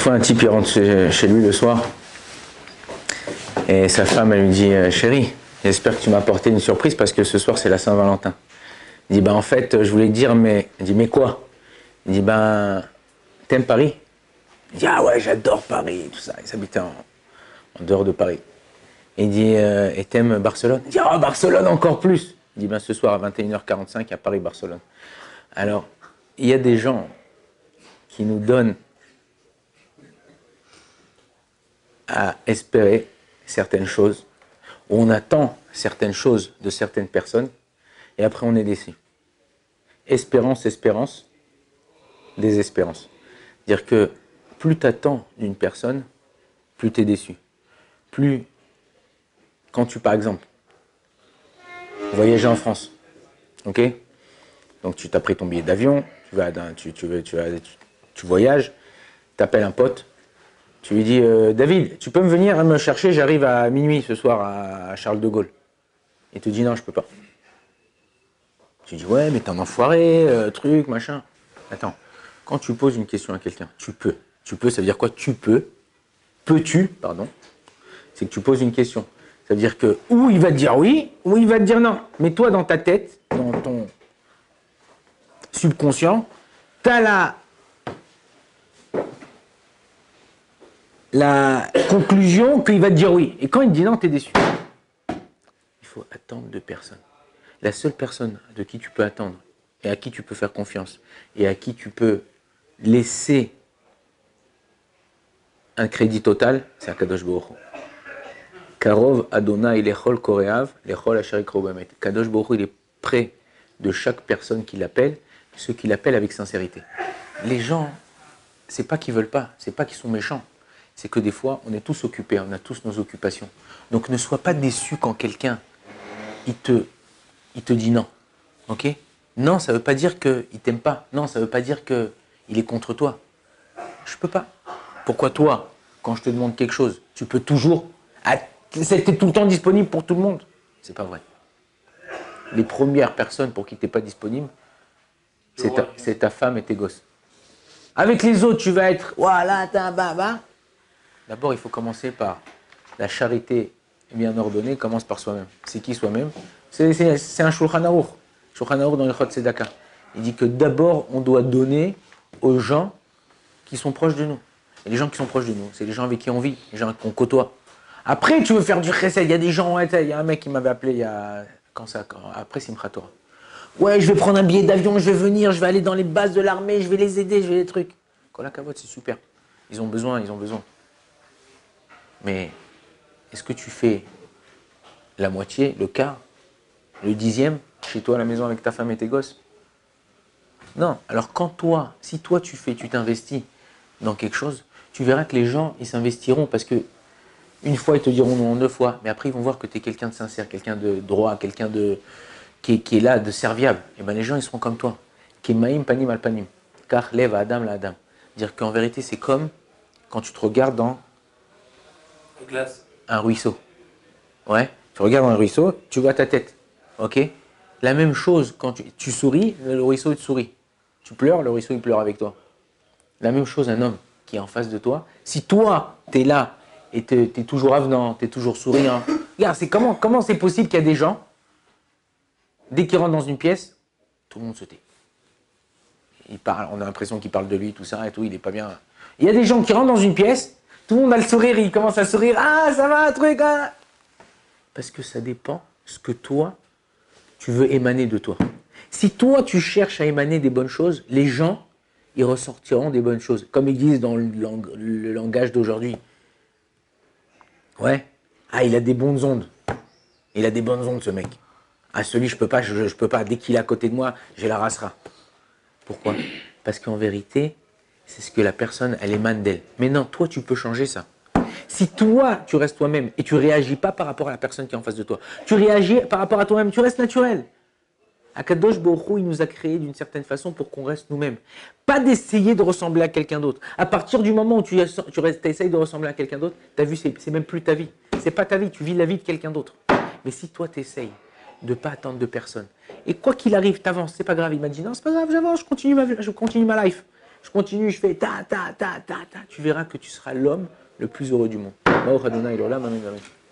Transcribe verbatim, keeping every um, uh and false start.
fois, un type il rentre chez, chez lui le soir et sa femme elle lui dit « Chérie, j'espère que tu m'as apporté une surprise parce que ce soir c'est la Saint-Valentin. » Il dit « Ben en fait, je voulais te dire, mais... » Il dit « Mais quoi ?» Il dit « Ben, t'aimes Paris ?» Il dit « Ah ouais, j'adore Paris, tout ça. » Il s'habitait en, en dehors de Paris. Il dit euh, « Et t'aimes Barcelone ?» Il dit « Oh, Barcelone encore plus !» Il dit « Ben ce soir à vingt et une heures quarante-cinq à Paris-Barcelone. » Alors, il y a des gens qui nous donnent à espérer certaines choses, où on attend certaines choses de certaines personnes, et après on est déçu. Espérance, espérance, désespérance. C'est-à-dire que plus tu attends d'une personne, plus tu es déçu. Plus, quand tu, par exemple, voyages en France, ok? Donc tu t'as pris ton billet d'avion, tu, vas, tu, tu, tu, tu, tu voyages, tu appelles un pote, tu lui dis euh, « David, tu peux me venir me chercher, j'arrive à minuit ce soir à Charles de Gaulle. » Il te dit « Non, je peux pas. » Tu dis « Ouais, mais t'es un enfoiré, euh, truc, machin. » Attends, quand tu poses une question à quelqu'un, tu peux. Tu peux, ça veut dire quoi? Tu peux. Peux-tu, pardon. C'est que tu poses une question. Ça veut dire que ou il va te dire oui, ou il va te dire non. Mais toi, dans ta tête, dans ton subconscient, tu as la, la conclusion qu'il va te dire oui. Et quand il te dit non, tu es déçu. Il faut attendre deux personnes. La seule personne de qui tu peux attendre, et à qui tu peux faire confiance, et à qui tu peux laisser un crédit total, c'est Akadosh Baruch Hu. Karov Adonai lechol koreav lechol asher yikro bemet. Kadosh Baruch Hu, il est près de chaque personne qui l'appelle, ceux qui l'appellent avec sincérité. Les gens, c'est pas qu'ils veulent pas, c'est pas qu'ils sont méchants, c'est que des fois, on est tous occupés, on a tous nos occupations. Donc ne sois pas déçu quand quelqu'un, il te, il te dit non, ok? Non, ça veut pas dire qu'il t'aime pas, non, ça veut pas dire qu'il est contre toi. Je peux pas. Pourquoi toi, quand je te demande quelque chose, tu peux toujours, c'était tout le temps disponible pour tout le monde? C'est pas vrai. Les premières personnes pour qui tu n'es pas disponible, c'est ta, c'est ta femme et tes gosses. Avec les autres, tu vas être, voilà, t'as un baba. D'abord, il faut commencer par la charité bien ordonnée, commence par soi-même. C'est qui soi-même? C'est, c'est, c'est un Shulchan Aruch. Shulchan Aruch dans le Chod Tzedaka. Il dit que d'abord, on doit donner aux gens qui sont proches de nous. Et les gens qui sont proches de nous, c'est les gens avec qui on vit, les gens qu'on côtoie. Après, tu veux faire du chesed. Il y a des gens, il y a un mec qui m'avait appelé il y a, quand ça, quand, après Simchat Torah. Ouais, je vais prendre un billet d'avion, je vais venir, je vais aller dans les bases de l'armée, je vais les aider, je vais les trucs. Kol hakavod, c'est super. Ils ont besoin, ils ont besoin. Mais est-ce que tu fais la moitié, le quart, le dixième, chez toi à la maison avec ta femme et tes gosses? Non. Alors quand toi, si toi tu fais, tu t'investis dans quelque chose, tu verras que les gens, ils s'investiront parce que une fois, ils te diront non, deux fois, mais après, ils vont voir que tu es quelqu'un de sincère, quelqu'un de droit, quelqu'un de, qui, est, qui est là, de serviable. Et bien les gens, ils seront comme toi. Kemaim panim al panim. Car lève Adam la Adam. Dire qu'en vérité, c'est comme quand tu te regardes dans un ruisseau. Ouais, tu regardes dans un ruisseau, tu vois ta tête. Ok? La même chose, quand tu, tu souris, le ruisseau, il te sourit. Tu pleures, le ruisseau, il pleure avec toi. La même chose, un homme qui est en face de toi. Si toi, tu es là, et tu es toujours avenant, tu es toujours souriant. Regarde, c'est comment, comment c'est possible qu'il y a des gens, dès qu'ils rentrent dans une pièce, tout le monde se tait. Il parle, on a l'impression qu'il parle de lui, tout ça et tout, il n'est pas bien. Il y a des gens qui rentrent dans une pièce, tout le monde a le sourire, il commence à sourire. Ah, ça va, un truc, hein. Parce que ça dépend ce que toi, tu veux émaner de toi. Si toi, tu cherches à émaner des bonnes choses, les gens, ils ressortiront des bonnes choses. Comme ils disent dans le, lang- le langage d'aujourd'hui. Ouais. Ah, il a des bonnes ondes. Il a des bonnes ondes, ce mec. Ah, celui, je peux pas, je, je peux pas. Dès qu'il est à côté de moi, j'ai la racera. Pourquoi? Parce qu'en vérité, c'est ce que la personne, elle émane d'elle. Mais non, toi, tu peux changer ça. Si toi, tu restes toi-même et tu réagis pas par rapport à la personne qui est en face de toi, tu réagis par rapport à toi-même, tu restes naturel. Akadosh Baruch Hu, il nous a créés d'une certaine façon pour qu'on reste nous-mêmes. Pas d'essayer de ressembler à quelqu'un d'autre. À partir du moment où tu, tu essayes de ressembler à quelqu'un d'autre, tu as vu, c'est, c'est même plus ta vie. C'est pas ta vie, tu vis la vie de quelqu'un d'autre. Mais si toi, tu essayes de ne pas attendre de personne, et quoi qu'il arrive, tu avances, c'est pas grave. Il m'a dit non, c'est pas grave, j'avance, je continue ma, je continue ma life. je continue, je fais ta, ta, ta, ta, ta. Tu verras que tu seras l'homme le plus heureux du monde. Baruch Adonai l'olam, amen, amen.